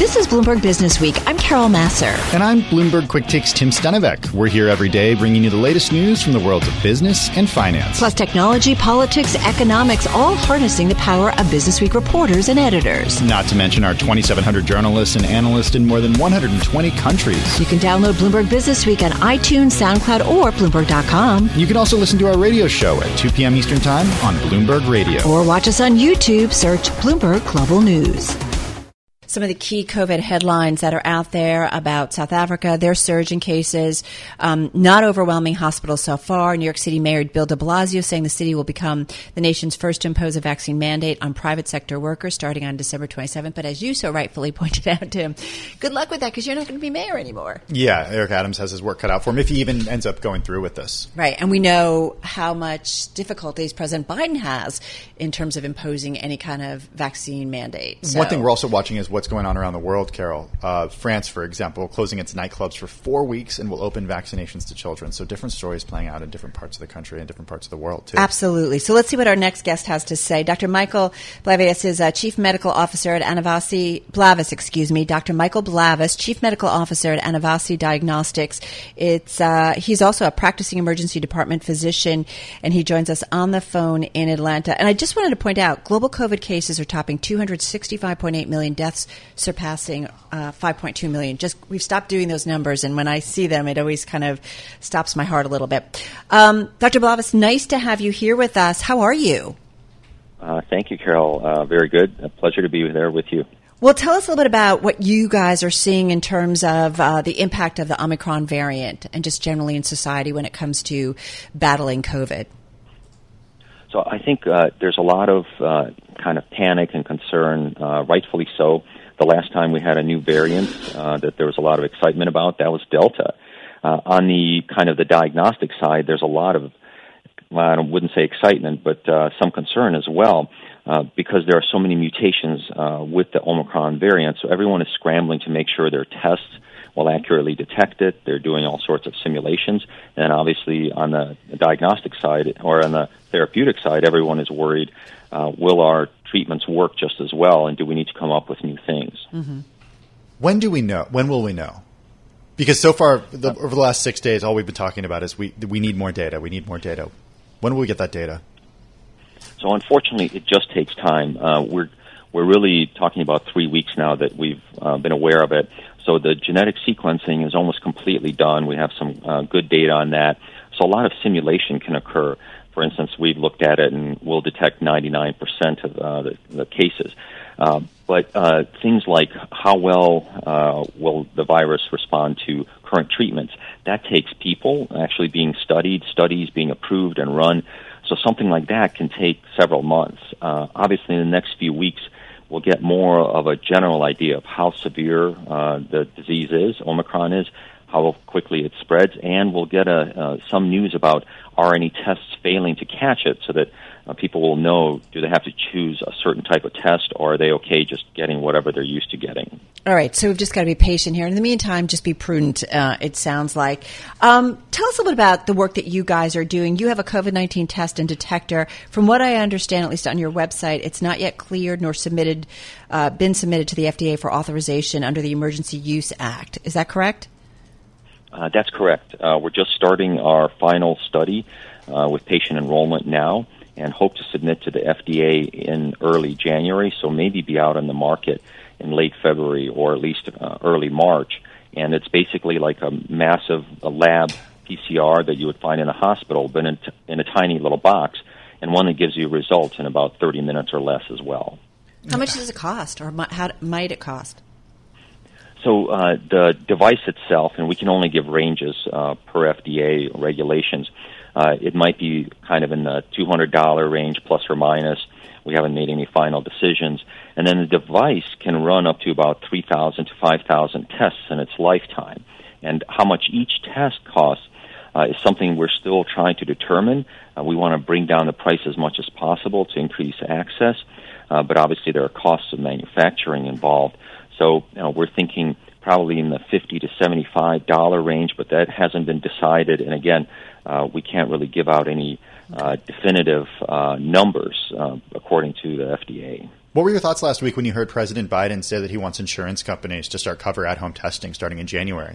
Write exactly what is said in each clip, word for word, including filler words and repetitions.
This is Bloomberg Business Week. I'm Carol Masser. And I'm Bloomberg Quick Takes Tim Stunevec. We're here every day bringing you the latest news from the worlds of business and finance. Plus technology, politics, economics, all harnessing the power of Business Week reporters and editors. Not to mention our twenty-seven hundred journalists and analysts in more than one hundred twenty countries. You can download Bloomberg Business Week on iTunes, SoundCloud, or Bloomberg dot com. You can also listen to our radio show at two p.m. Eastern Time on Bloomberg Radio. Or watch us on YouTube. Search Bloomberg Global News. Some of the key COVID headlines that are out there about South Africa, their surge in cases, um, not overwhelming hospitals so far. New York City Mayor Bill de Blasio saying the city will become the nation's first to impose a vaccine mandate on private sector workers starting on December twenty-seventh. But as you so rightfully pointed out, Tim, good luck with that because you're not going to be mayor anymore. Yeah, Eric Adams has his work cut out for him if he even ends up going through with this. Right. And we know how much difficulties President Biden has in terms of imposing any kind of vaccine mandate. So. One thing we're also watching is what's going on around the world, Carol. Uh, France, for example, closing its nightclubs for four weeks and will open vaccinations to children. So different stories playing out in different parts of the country and different parts of the world, too. Absolutely. So let's see what our next guest has to say. Doctor Michael Blavis is uh, Chief Medical Officer at Anavasi, Blavis, excuse me, Doctor Michael Blavis, Chief Medical Officer at Anavasi Diagnostics. It's uh, he's also a practicing emergency department physician, and he joins us on the phone in Atlanta. And I just wanted to point out, global COVID cases are topping two hundred sixty-five point eight million deaths, surpassing uh, five point two million. Just we've stopped doing those numbers, and when I see them, it always kind of stops my heart a little bit. Um, Doctor Blavis, nice to have you here with us. How are you? Uh, thank you, Carol. Uh, very good. A pleasure to be there with you. Well, tell us a little bit about what you guys are seeing in terms of uh, the impact of the Omicron variant and just generally in society when it comes to battling COVID. So I think uh, there's a lot of uh, kind of panic and concern, uh, rightfully so. The last time we had a new variant uh, that there was a lot of excitement about, that was Delta. Uh, on the kind of the diagnostic side, there's a lot of, well, I wouldn't say excitement, but uh, some concern as well, uh, because there are so many mutations uh, with the Omicron variant. So everyone is scrambling to make sure their tests will accurately detect it. They're doing all sorts of simulations. And obviously on the diagnostic side or on the therapeutic side, everyone is worried, uh, will our treatments work just as well, and do we need to come up with new things? Mm-hmm. When do we know? When will we know? Because so far, the, over the last six days, all we've been talking about is we we need more data. We need more data. When will we get that data? So unfortunately, it just takes time. Uh, we're we're really talking about three weeks now that we've uh, been aware of it. So the genetic sequencing is almost completely done. We have some uh, good data on that. So a lot of simulation can occur. For instance, we've looked at it and we'll detect ninety-nine percent of uh, the, the cases. Uh, but uh, things like how well uh, will the virus respond to current treatments, that takes people actually being studied, studies being approved and run. So something like that can take several months. Uh, obviously, in the next few weeks, we'll get more of a general idea of how severe uh, the disease is, Omicron is, how quickly it spreads, and we'll get a, uh, some news about are any tests failing to catch it so that uh, people will know, do they have to choose a certain type of test, or are they okay just getting whatever they're used to getting? All right, so we've just got to be patient here. In the meantime, just be prudent, uh, it sounds like. Um, tell us a little bit about the work that you guys are doing. You have a COVID nineteen test and detector. From what I understand, at least on your website, it's not yet cleared nor submitted, uh, been submitted to the F D A for authorization under the Emergency Use Act. Is that correct? Uh, that's correct. Uh, we're just starting our final study uh, with patient enrollment now and hope to submit to the F D A in early January, so maybe be out on the market in late February or at least uh, early March. And it's basically like a massive a lab P C R that you would find in a hospital, but in, t- in a tiny little box, and one that gives you results in about thirty minutes or less as well. How much does it cost, or mi- how might it cost? So uh, the device itself, and we can only give ranges uh, per F D A regulations, uh, it might be kind of in the two hundred dollars range plus or minus. We haven't made any final decisions. And then the device can run up to about three thousand to five thousand tests in its lifetime. And how much each test costs uh, is something we're still trying to determine. Uh, we want to bring down the price as much as possible to increase access, uh, but obviously there are costs of manufacturing involved. So you know, we're thinking probably in the fifty to seventy-five dollars range, but that hasn't been decided. And again, uh, we can't really give out any uh, definitive uh, numbers uh, according to the F D A. What were your thoughts last week when you heard President Biden say that he wants insurance companies to start cover at-home testing starting in January?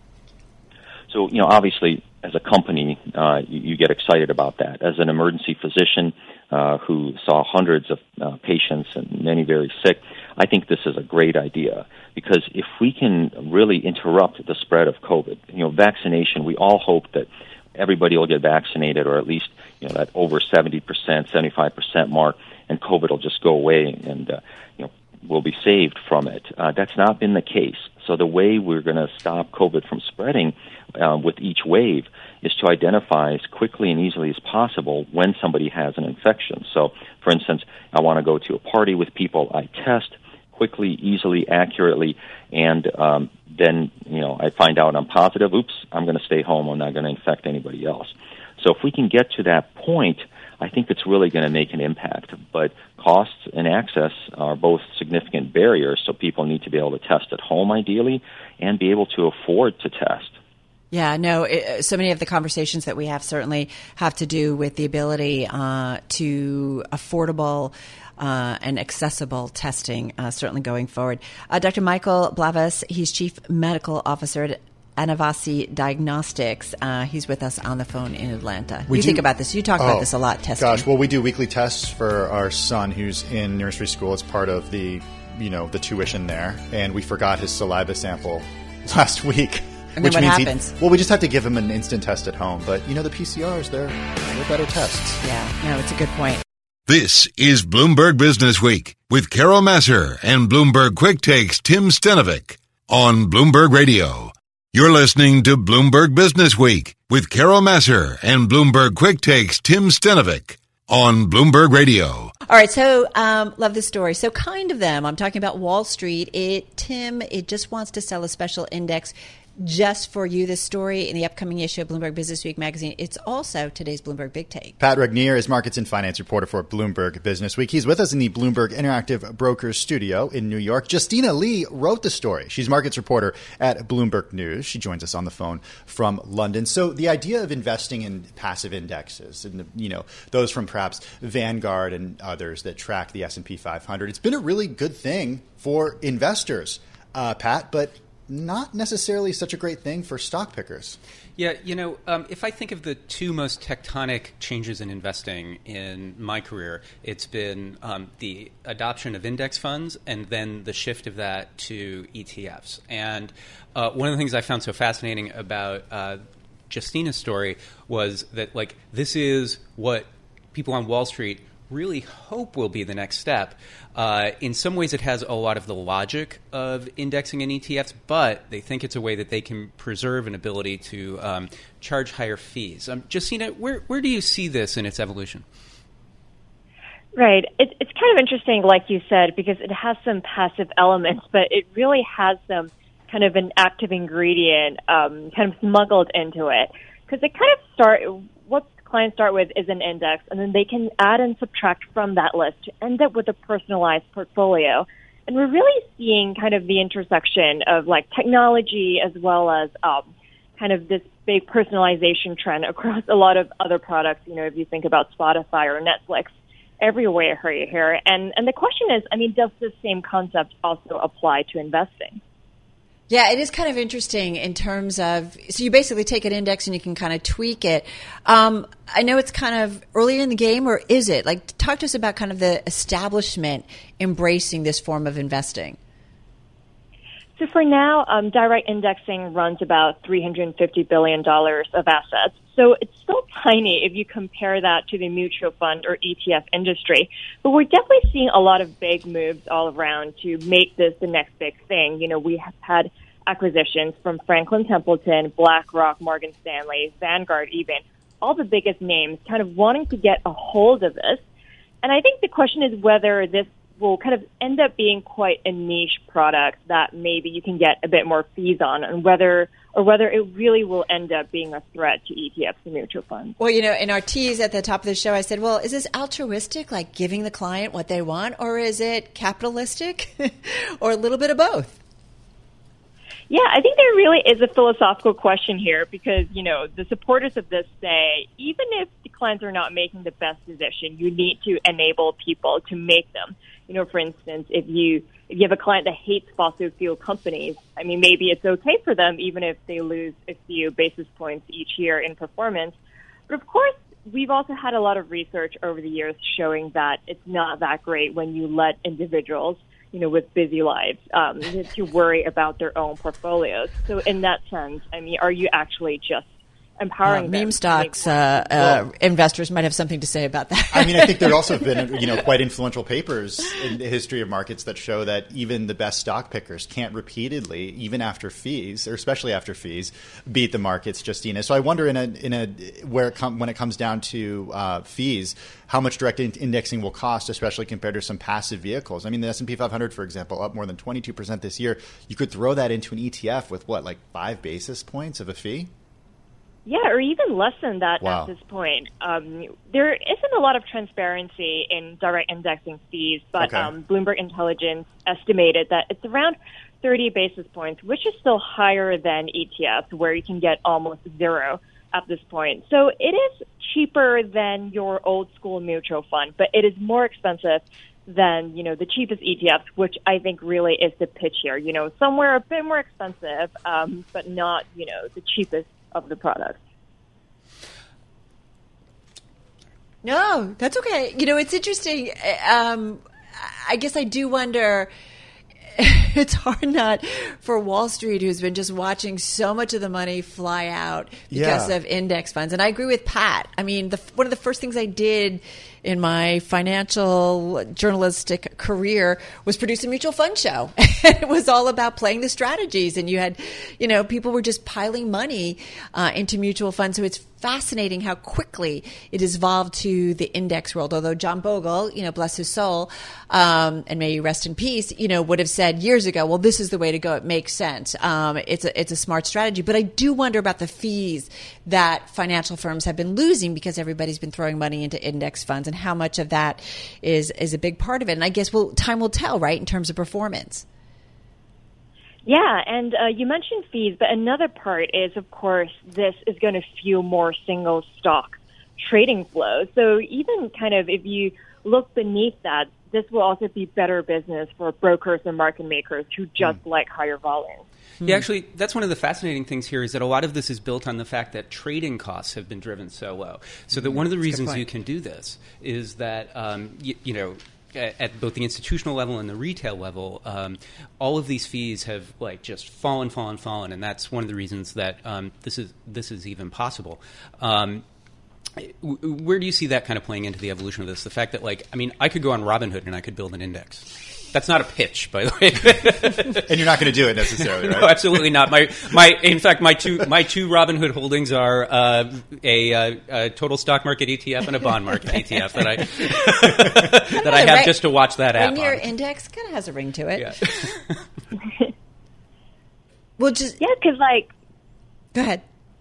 So, you know, obviously, as a company, uh, you, you get excited about that. As an emergency physician uh, who saw hundreds of uh, patients and many very sick, I think this is a great idea because if we can really interrupt the spread of COVID, you know, vaccination, we all hope that everybody will get vaccinated or at least, you know, that over seventy percent, seventy-five percent mark, and COVID will just go away and, uh, you know, we'll be saved from it. Uh, that's not been the case. So the way we're going to stop COVID from spreading uh, with each wave is to identify as quickly and easily as possible when somebody has an infection. So, for instance, I want to go to a party with people. I test quickly, easily, accurately, and um, then, you know, I find out I'm positive. Oops, I'm going to stay home. I'm not going to infect anybody else. So if we can get to that point, I think it's really going to make an impact. But costs and access are both significant barriers, so people need to be able to test at home, ideally, and be able to afford to test. Yeah, no, it, so many of the conversations that we have certainly have to do with the ability uh, to affordable uh, and accessible testing, uh, certainly going forward. Uh, Doctor Michael Blavis, he's Chief Medical Officer at Anavasi Diagnostics. Uh, he's with us on the phone in Atlanta. We you do, think about this. You talk oh, about this a lot, testing. Gosh, well, we do weekly tests for our son who's in nursery school. It's part of the, you know, the tuition there. And we forgot his saliva sample last week. And which then what means happens? He, well, we just have to give him an instant test at home. But, you know, the P C Rs, they're, they're better tests. Yeah, no, it's a good point. This is Bloomberg Business Week with Carol Massar and Bloomberg Quick Takes Tim Stenovic on Bloomberg Radio. You're listening to Bloomberg Business Week with Carol Massar and Bloomberg Quick Takes Tim Stenovic on Bloomberg Radio. All right, so um, love this story. So kind of them. I'm talking about Wall Street. It Tim, it just wants to sell a special index just for you. This story in the upcoming issue of Bloomberg Business Week magazine. It's also today's Bloomberg Big Take. Pat Regnier is markets and finance reporter for Bloomberg Business Week. He's with us in the Bloomberg Interactive Brokers studio in New York. Justina Lee wrote the story. She's markets reporter at Bloomberg News. She joins us on the phone from London. So the idea of investing in passive indexes, and you know those from perhaps Vanguard and others that track the S and P five hundred, it's been a really good thing for investors, uh, Pat, but not necessarily such a great thing for stock pickers. Yeah, you know, um, if I think of the two most tectonic changes in investing in my career, it's been um, the adoption of index funds and then the shift of that to E T Fs. And uh, one of the things I found so fascinating about uh, Justina's story was that, like, this is what people on Wall Street really hope will be the next step. Uh, in some ways, it has a lot of the logic of indexing in E T Fs, but they think it's a way that they can preserve an ability to um, charge higher fees. Um, Justina, where where do you see this in its evolution? Right. It, it's kind of interesting, like you said, because it has some passive elements, but it really has some kind of an active ingredient um, kind of smuggled into it. Because it kind of start what clients start with is an index, and then they can add and subtract from that list to end up with a personalized portfolio. And we're really seeing kind of the intersection of like technology as well as um, kind of this big personalization trend across a lot of other products. You know, if you think about Spotify or Netflix, everywhere here. And and the question is, I mean, does this same concept also apply to investing? Yeah, it is kind of interesting in terms of, so you basically take an index and you can kind of tweak it. Um, I know it's kind of early in the game, or is it? Like, talk to us about kind of the establishment embracing this form of investing. So for now, um, direct indexing runs about three hundred fifty billion dollars of assets. So it's still tiny if you compare that to the mutual fund or E T F industry. But we're definitely seeing a lot of big moves all around to make this the next big thing. You know, we have had acquisitions from Franklin Templeton, BlackRock, Morgan Stanley, Vanguard even, all the biggest names kind of wanting to get a hold of this. And I think the question is whether this will kind of end up being quite a niche product that maybe you can get a bit more fees on, and whether or whether it really will end up being a threat to E T Fs and mutual funds. Well, you know, in our tease at the top of the show, I said, well, is this altruistic, like giving the client what they want, or is it capitalistic, or a little bit of both? Yeah, I think there really is a philosophical question here because, you know, the supporters of this say, even if the clients are not making the best decision, you need to enable people to make them. you know, for instance, if you if you have a client that hates fossil fuel companies, I mean, maybe it's okay for them even if they lose a few basis points each year in performance. But of course, we've also had a lot of research over the years showing that it's not that great when you let individuals, you know, with busy lives, um, to worry about their own portfolios. So in that sense, I mean, are you actually just empowering uh, them? Meme stocks, uh, uh, well, investors might have something to say about that. I mean, I think there have also been, you know, quite influential papers in the history of markets that show that even the best stock pickers can't repeatedly, even after fees, or especially after fees, beat the markets, Justina. So I wonder, in a in a where it com- when it comes down to uh, fees, how much direct in- indexing will cost, especially compared to some passive vehicles. I mean, the S and P five hundred, for example, up more than twenty-two percent this year. You could throw that into an E T F with what, like five basis points of a fee? Yeah, or even less than that wow. at this point. Um, there isn't a lot of transparency in direct indexing fees, but okay. um, Bloomberg Intelligence estimated that it's around thirty basis points, which is still higher than E T Fs, where you can get almost zero at this point. So it is cheaper than your old school mutual fund, but it is more expensive than, you know, the cheapest E T Fs, which I think really is the pitch here. You know, somewhere a bit more expensive, um, but not, you know, the cheapest of the product. No, that's okay. You know, it's interesting. Um, I guess I do wonder, it's hard not for Wall Street, who's been just watching so much of the money fly out because yeah. of index funds. And I agree with Pat. I mean, the, one of the first things I did in my financial journalistic career was produce a mutual fund show. It was all about playing the strategies. And you had, you know, people were just piling money uh, into mutual funds. So it's fascinating how quickly it has evolved to the index world. Although John Bogle, you know, bless his soul, um, and may he rest in peace, you know, would have said years ago, well, this is the way to go. It makes sense. Um, it's a, it's a smart strategy. But I do wonder about the fees that financial firms have been losing because everybody's been throwing money into index funds, and how much of that is, is a big part of it. And I guess well, time will tell, right, in terms of performance. Yeah, and uh, you mentioned fees, but another part is, of course, this is going to fuel more single stock trading flow. So even kind of if you look beneath that, this will also be better business for brokers and market makers who just mm. like higher volume. Yeah, actually, that's one of the fascinating things here is that a lot of this is built on the fact that trading costs have been driven so low. So that one of the that's reasons you can do this is that, um, you, you know, at both the institutional level and the retail level, um, all of these fees have like just fallen, fallen, fallen, and that's one of the reasons that um, this is this is even possible. Um, where do you see that kind of playing into the evolution of this? The fact that, like, I mean, I could go on Robinhood and I could build an index. That's not a pitch, by the way. And you're not going to do it necessarily, right? No, absolutely not. My, my, in fact, my two, my two Robinhood holdings are uh, a, a, a total stock market E T F and a bond market E T F that I that I have right, just to watch that app. Rainier on. Index kind of has a ring to it. Yeah. Well, just yeah, because like, go ahead.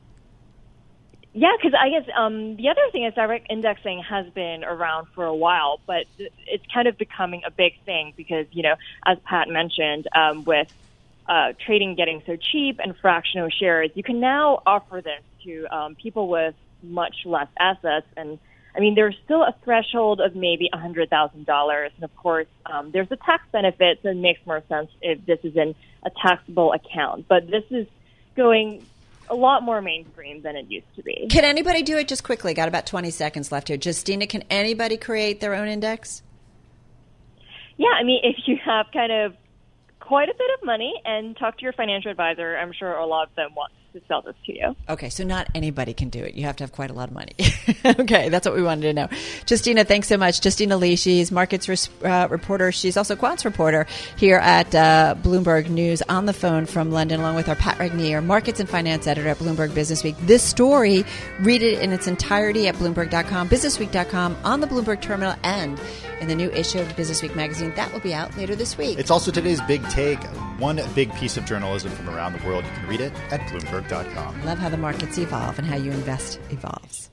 Yeah, because I guess um, the other thing is direct indexing has been around for a while, but it's kind of becoming a big thing because, you know, as Pat mentioned, um, with uh, trading getting so cheap and fractional shares, you can now offer this to um, people with much less assets. And, I mean, there's still a threshold of maybe one hundred thousand dollars. And, of course, um, there's a tax benefit, so it makes more sense if this is in a taxable account. But this is going a lot more mainstream than it used to be. Can anybody do it just quickly? Got about twenty seconds left here. Justina, can anybody create their own index? Yeah, I mean, if you have kind of quite a bit of money and talk to your financial advisor, I'm sure a lot of them want to sell this to you. Okay, so not anybody can do it. You have to have quite a lot of money. Okay, that's what we wanted to know. Justina, thanks so much. Justina Lee, she's markets res- uh, reporter. She's also quants reporter here at uh, Bloomberg News, on the phone from London, along with our Pat Regnier, markets and finance editor at Bloomberg Business Week. This story, read it in its entirety at Bloomberg dot com, business week dot com, on the Bloomberg terminal, and in the new issue of Business Week magazine. That will be out later this week. It's also today's big take, one big piece of journalism from around the world. You can read it at Bloomberg dot com. Love how the markets evolve and how you invest evolves.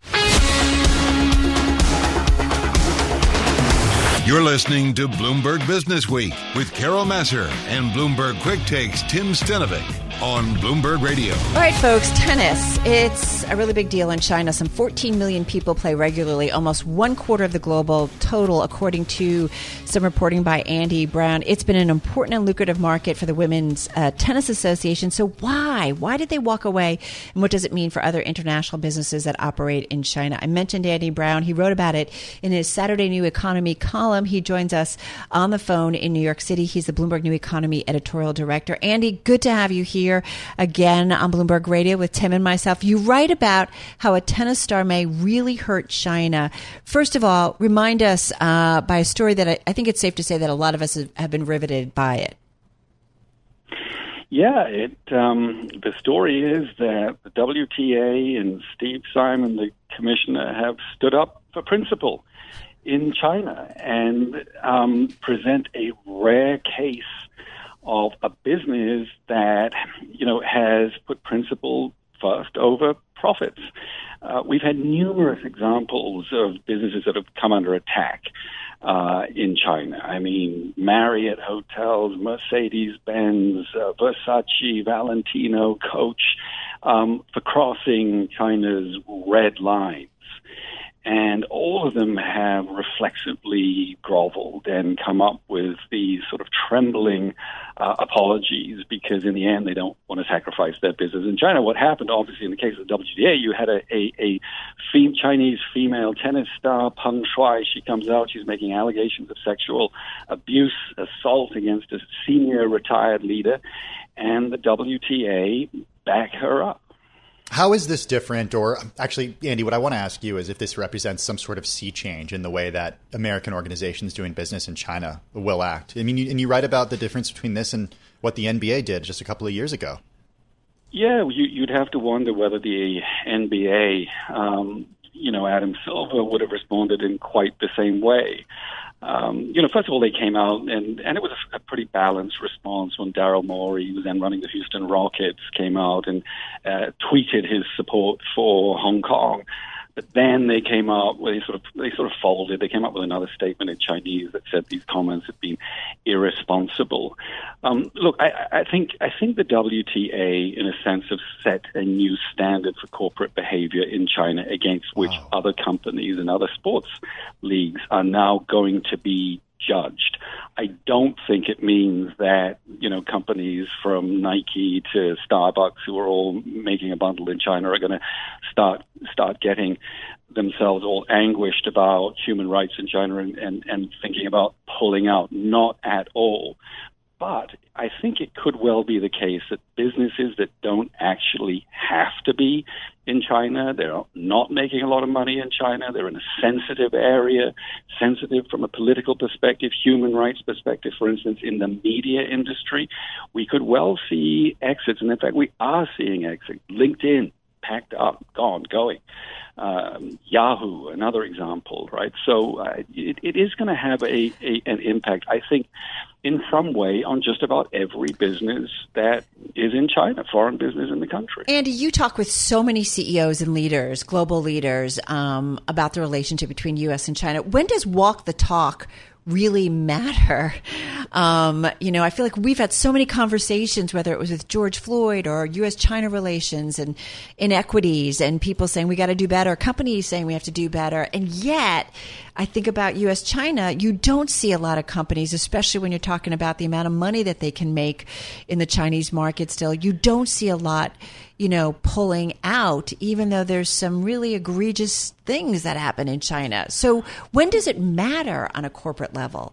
You're listening to Bloomberg Business Week with Carol Massar and Bloomberg Quick Takes Tim Stenovic on Bloomberg Radio. All right, folks, tennis. It's a really big deal in China. Some fourteen million people play regularly, almost one quarter of the global total, according to some reporting by Andy Brown. It's been an important and lucrative market for the Women's uh, Tennis Association. So why? Why did they walk away? And what does it mean for other international businesses that operate in China? I mentioned Andy Brown. He wrote about it in his Saturday New Economy column. He joins us on the phone in New York City. He's the Bloomberg New Economy editorial director. Andy, good to have you here again on Bloomberg Radio with Tim and myself. You write about how a tennis star may really hurt China. First of all, remind us uh, by a story that I, I think it's safe to say that a lot of us have, have been riveted by it. Yeah, it. Um, the story is that the W T A and Steve Simon, the commissioner, have stood up for principle in China and um, present a rare case of a business that, you know, has put principle first over profits. Uh, we've had numerous examples of businesses that have come under attack uh, in China. I mean, Marriott Hotels, Mercedes-Benz, uh, Versace, Valentino, Coach, um, for crossing China's red lines. And all of them have reflexively groveled and come up with these sort of trembling uh, apologies because in the end they don't want to sacrifice their business. In China, what happened, obviously, in the case of the W T A, you had a, a, a fem- Chinese female tennis star, Peng Shuai. She comes out, she's making allegations of sexual abuse, assault against a senior retired leader, and the W T A back her up. How is this different? Or actually, Andy, what I want to ask you is if this represents some sort of sea change in the way that American organizations doing business in China will act. I mean, you, and you write about the difference between this and what the N B A did just a couple of years ago. Yeah, you, you'd have to wonder whether the N B A, um, you know, Adam Silver would have responded in quite the same way. Um, you know, first of all, they came out, and, and it was a, a pretty balanced response when Daryl Morey, who was then running the Houston Rockets, came out and uh, tweeted his support for Hong Kong. But then they came out, well, they sort of they sort of folded. They came up with another statement in Chinese that said these comments had been irresponsible. Um, look, I, I think I think the W T A, in a sense, have set a new standard for corporate behavior in China against which wow. other companies and other sports leagues are now going to be judged. I don't think it means that, you know, companies from Nike to Starbucks who are all making a bundle in China are going to start start getting themselves all anguished about human rights in China and, and, and thinking about pulling out. Not at all. But I think it could well be the case that businesses that don't actually have to be in China, they're not making a lot of money in China, they're in a sensitive area, sensitive from a political perspective, human rights perspective, for instance, in the media industry, we could well see exits. And in fact, we are seeing exits. LinkedIn, packed up, gone, going. Um, Yahoo, another example, right? So uh, it, it is going to have a, a an impact, I think, in some way on just about every business that is in China, foreign business in the country. Andy, you talk with so many C E Os and leaders, global leaders, um, about the relationship between U S and China. When does walk the talk really matter? Um, you know, I feel like we've had so many conversations, whether it was with George Floyd or U S China relations and inequities and people saying we got to do better, companies saying we have to do better. And yet I think about U S China, you don't see a lot of companies, especially when you're talking about the amount of money that they can make in the Chinese market still. You don't see a lot, you know, pulling out, even though there's some really egregious things that happen in China. So when does it matter on a corporate level?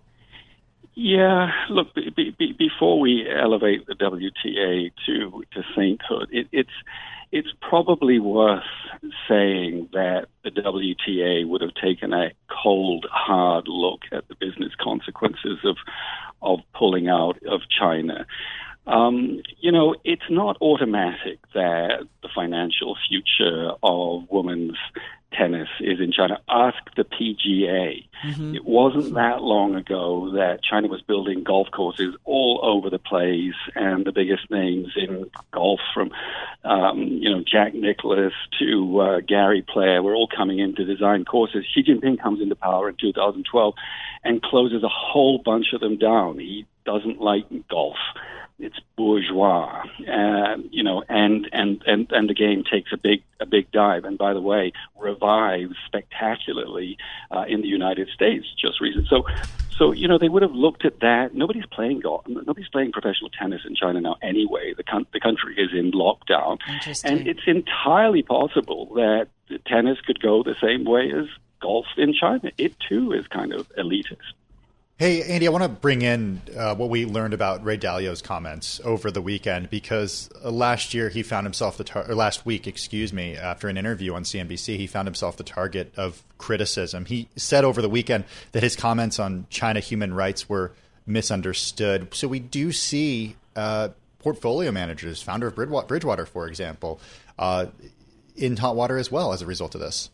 Yeah, look, be, be, before we elevate the W T A to, to sainthood, it, it's it's probably worth saying that the W T A would have taken a cold, hard look at the business consequences of of pulling out of China. Um, you know, it's not automatic that the financial future of women's tennis is in China. Ask the P G A. Mm-hmm. It wasn't that long ago that China was building golf courses all over the place, and the biggest names in golf, from um, you know Jack Nicklaus to uh, Gary Player, were all coming in to design courses. Xi Jinping comes into power in two thousand twelve and closes a whole bunch of them down. He doesn't like golf. It's bourgeois, uh, you know, and, and, and, and the game takes a big a big dive. And by the way, revives spectacularly uh, in the United States just recently. So, so you know, they would have looked at that. Nobody's playing golf. Nobody's playing professional tennis in China now anyway. The con- the country is in lockdown, and it's entirely possible that tennis could go the same way as golf in China. It too is kind of elitist. Hey, Andy, I want to bring in uh, what we learned about Ray Dalio's comments over the weekend, because uh, last year he found himself the tar- or last week, excuse me, after an interview on C N B C, he found himself the target of criticism. He said over the weekend that his comments on China human rights were misunderstood. So we do see uh, portfolio managers, founder of Bridgewater, for example, uh, in hot water as well as a result of this.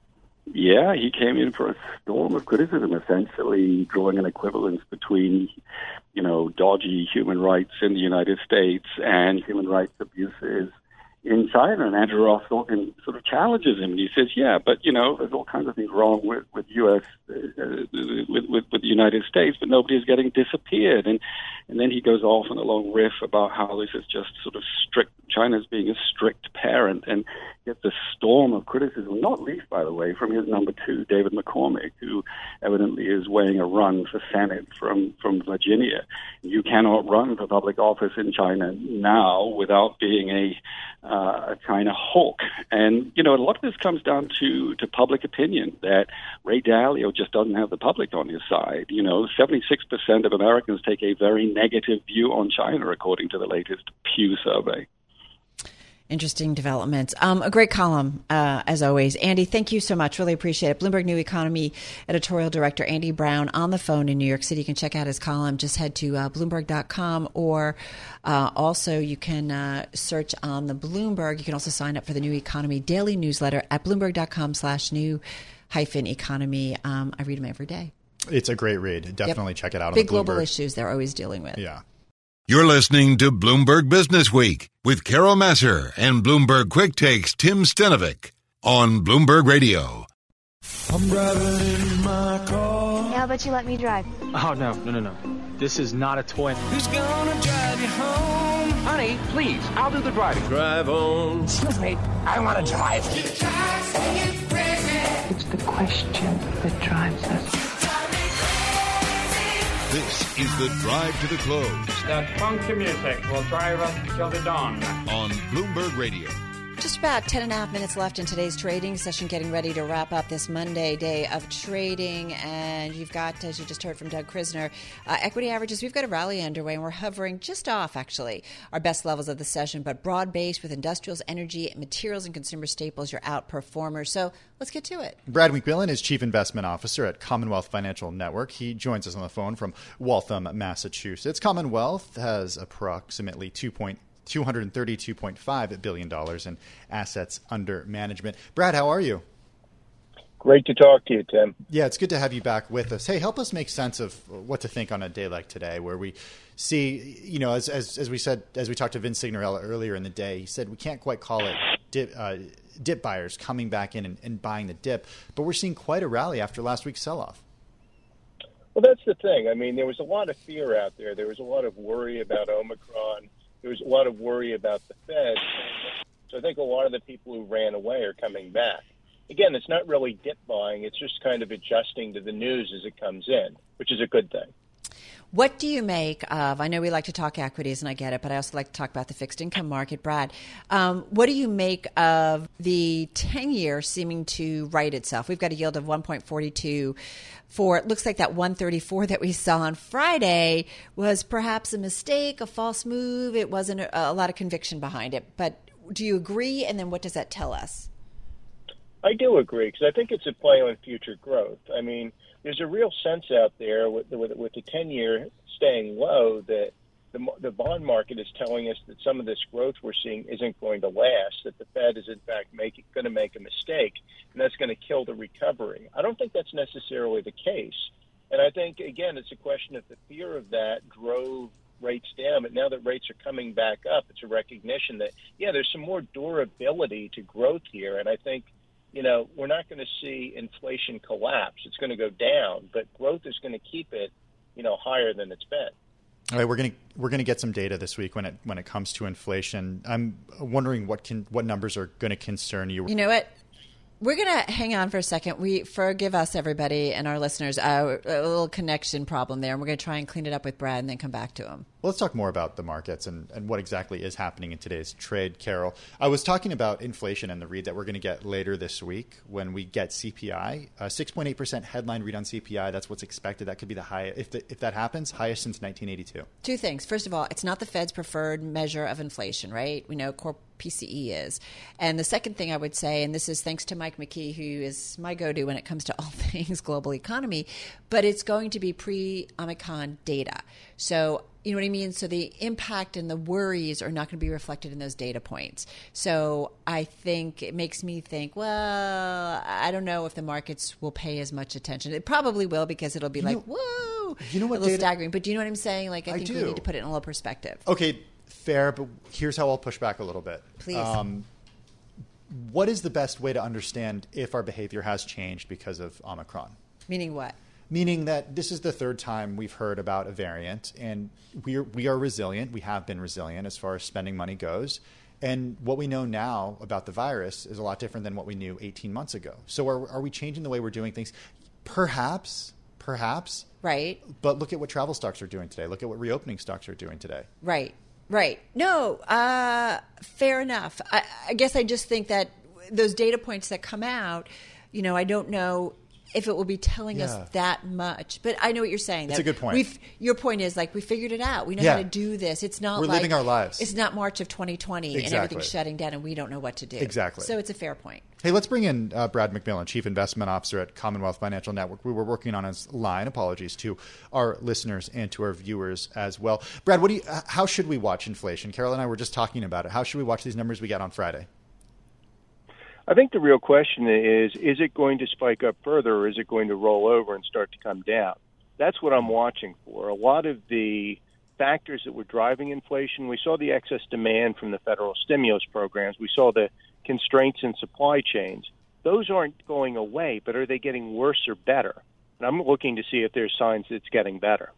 Yeah, he came in for a storm of criticism, essentially drawing an equivalence between, you know, dodgy human rights in the United States and human rights abuses in China. And Andrew Ross Sorkin sort of challenges him, and he says, yeah, but, you know, there's all kinds of things wrong with, with U S, uh, with, with, with the United States, but nobody is getting disappeared. And, and then he goes off on a long riff about how this is just sort of strict, China's being a strict parent, and gets a storm of criticism, not least, by the way, from his number two, David McCormick, who evidently is weighing a run for Senate from, from Virginia. You cannot run for public office in China now without being a, uh, a China hawk. And, you know, a lot of this comes down to, to public opinion, that Ray Dalio just doesn't have the public on his side. You know, seventy-six percent of Americans take a very negative view on China, according to the latest Pew survey. Interesting developments. Um, a great column, uh, as always. Andy, thank you so much. Really appreciate it. Bloomberg New Economy editorial director Andy Brown on the phone in New York City. You can check out his column. Just head to uh, Bloomberg dot com, or uh, also you can uh, search on the Bloomberg. You can also sign up for the New Economy daily newsletter at Bloomberg dot com slash new hyphen economy. Um, I read them every day. It's a great read. Definitely yep. check it out. Big on the Bloomberg. global issues they're always dealing with. Yeah. You're listening to Bloomberg Business Week with Carol Massar and Bloomberg Quick Takes Tim Stenovic on Bloomberg Radio. I'm driving in my car. Yeah, how about you let me drive? Oh, no, no, no, no. This is not a toy. Who's gonna drive you home? Honey, please, I'll do the driving. Drive on. Excuse me, I want to drive. It's the question that drives us. This is the Drive to the Close. That funky music will drive us till the dawn. On Bloomberg Radio. Just about ten and a half minutes left in today's trading session, getting ready to wrap up this Monday day of trading. And you've got, as you just heard from Doug Krisner, uh, equity averages, we've got a rally underway, and we're hovering just off, actually, our best levels of the session, but broad-based with industrials, energy, materials, and consumer staples, your outperformers. So let's get to it. Brad McMillan is Chief Investment Officer at Commonwealth Financial Network. He joins us on the phone from Waltham, Massachusetts. Commonwealth has approximately two point two hundred thirty-two point five billion dollars in assets under management. Brad, how are you? Great to talk to you, Tim. Yeah, it's good to have you back with us. Hey, help us make sense of what to think on a day like today, where we see, you know, as as, as we said, as we talked to Vince Signorella earlier in the day, he said we can't quite call it dip, uh, dip buyers coming back in and, and buying the dip, but we're seeing quite a rally after last week's sell-off. Well, that's the thing. I mean, there was a lot of fear out there. There was a lot of worry about Omicron. There was a lot of worry about the Fed. So I think a lot of the people who ran away are coming back. Again, it's not really dip buying. It's just kind of adjusting to the news as it comes in, which is a good thing. What do you make of, I know we like to talk equities, and I get it, but I also like to talk about the fixed income market. Brad, um, what do you make of the ten-year seeming to right itself? We've got a yield of one point four two for, it looks like that one thirty-four that we saw on Friday was perhaps a mistake, a false move. It wasn't a, a lot of conviction behind it. But do you agree? And then what does that tell us? I do agree, because I think it's a play on future growth. I mean, there's a real sense out there with, with, with the ten-year staying low that the, the bond market is telling us that some of this growth we're seeing isn't going to last, that the Fed is, in fact, make, going to make a mistake, and that's going to kill the recovery. I don't think that's necessarily the case. And I think, again, it's a question of the fear of that drove rates down. But now that rates are coming back up, it's a recognition that, yeah, there's some more durability to growth here. And I think, you know, we're not going to see inflation collapse. It's going to go down, but growth is going to keep it, you know, higher than it's been. All right, we're going to we're going to get some data this week when it when it comes to inflation. I'm wondering what can what numbers are going to concern you. You know what? We're going to hang on for a second. We forgive us, everybody, and our listeners. Uh, a little connection problem there, and we're going to try and clean it up with Brad and then come back to him. Well, let's talk more about the markets and, and what exactly is happening in today's trade, Carol. I was talking about inflation and the read that we're going to get later this week when we get C P I. Uh, six point eight percent headline read on C P I. That's what's expected. That could be the highest, if, the, if that happens, highest since nineteen eighty-two. Two things. First of all, it's not the Fed's preferred measure of inflation, right? We know core P C E is. And the second thing I would say, and this is thanks to Mike McKee, who is my go-to when it comes to all things global economy, but it's going to be pre-Omicron data. So, you know what I mean? So the impact and the worries are not going to be reflected in those data points. So I think it makes me think, well, I don't know if the markets will pay as much attention. It probably will, because it'll be you like, know, whoa, you know what, a little data- staggering. But do you know what I'm saying? Like, I, I think do. we need to put it in a little perspective. Okay, fair, but here's how I'll push back a little bit. Please. Um, what is the best way to understand if our behavior has changed because of Omicron? Meaning what? Meaning that this is the third time we've heard about a variant, and we are, we are resilient. We have been resilient as far as spending money goes. And what we know now about the virus is a lot different than what we knew eighteen months ago. So are, are we changing the way we're doing things? Perhaps, perhaps. Right. But look at what travel stocks are doing today. Look at what reopening stocks are doing today. Right. Right. No, uh, fair enough. I, I guess I just think that those data points that come out, you know, I don't know if it will be telling yeah. us that much. But I know what you're saying. It's that a good point. We've, your point is, like, we figured it out. We know yeah. how to do this. It's not We're like, living our lives. It's not March of twenty twenty exactly. and everything's shutting down and we don't know what to do. Exactly. So it's a fair point. Hey, let's bring in uh, Brad McMillan, Chief Investment Officer at Commonwealth Financial Network. We were working on his line. Apologies to our listeners and to our viewers as well. Brad, what do you? How should we watch inflation? Carol and I were just talking about it. How should we watch these numbers we get on Friday? I think the real question is, is it going to spike up further, or is it going to roll over and start to come down? That's what I'm watching for. A lot of the factors that were driving inflation, we saw the excess demand from the federal stimulus programs. We saw the constraints in supply chains. Those aren't going away, but are they getting worse or better? And I'm looking to see if there's signs that it's getting better.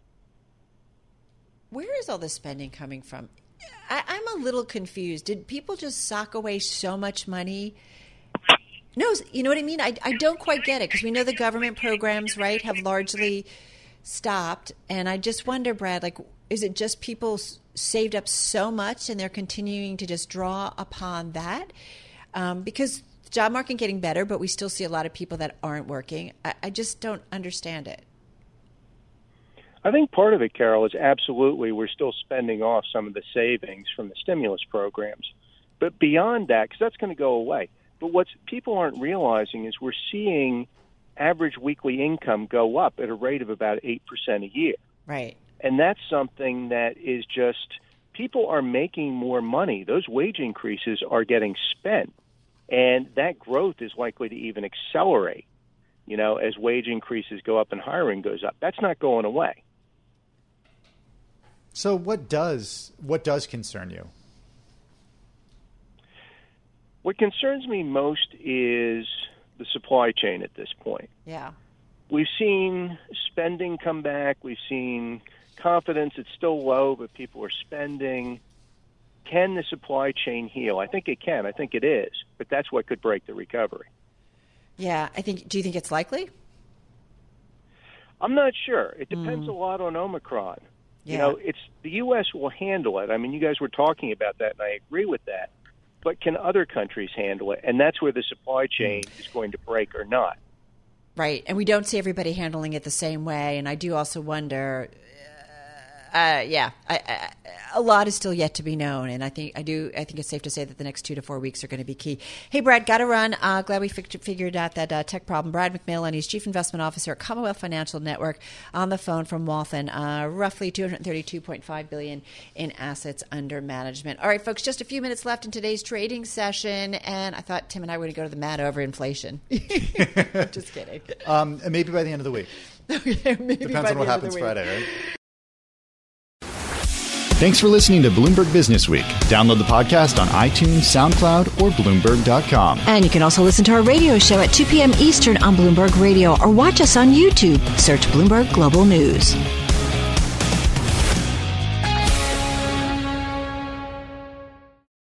Where is all this spending coming from? I, I'm a little confused. Did people just sock away so much money? No, you know what I mean? I, I don't quite get it, because we know the government programs, right, have largely stopped. And I just wonder, Brad, like, is it just people saved up so much and they're continuing to just draw upon that? Um, because the job market getting better, but we still see a lot of people that aren't working. I, I just don't understand it. I think part of it, Carol, is absolutely we're still spending off some of the savings from the stimulus programs. But beyond that, because that's going to go away. But what people aren't realizing is we're seeing average weekly income go up at a rate of about eight percent a year. Right. And that's something that is just, people are making more money. Those wage increases are getting spent. And that growth is likely to even accelerate, you know, as wage increases go up and hiring goes up. That's not going away. So what does what does concern you? What concerns me most is the supply chain at this point. Yeah. We've seen spending come back. We've seen confidence. It's still low, but people are spending. Can the supply chain heal? I think it can. I think it is. But that's what could break the recovery. Yeah. I think. Do you think it's likely? I'm not sure. It depends mm. a lot on Omicron. Yeah. You know, it's the U S will handle it. I mean, you guys were talking about that, and I agree with that. But can other countries handle it? And that's where the supply chain is going to break or not. Right. And we don't see everybody handling it the same way. And I do also wonder, uh, uh, yeah, I, I, a lot is still yet to be known. And I think I do. I think it's safe to say that the next two to four weeks are going to be key. Hey, Brad, got to run. Uh, glad we fig- figured out that uh, tech problem. Brad McMillan, he's Chief Investment Officer at Commonwealth Financial Network, on the phone from Waltham. Uh, roughly two hundred thirty-two point five billion dollars in assets under management. All right, folks, just a few minutes left in today's trading session. And I thought Tim and I were going to go to the mat over inflation. Just kidding. Um, and maybe by the end of the week. Okay, maybe Depends by on what the end of the happens week. Friday, right? Thanks for listening to Bloomberg Business Week. Download the podcast on iTunes, SoundCloud, or Bloomberg dot com. And you can also listen to our radio show at two p.m. Eastern on Bloomberg Radio, or watch us on YouTube. Search Bloomberg Global News.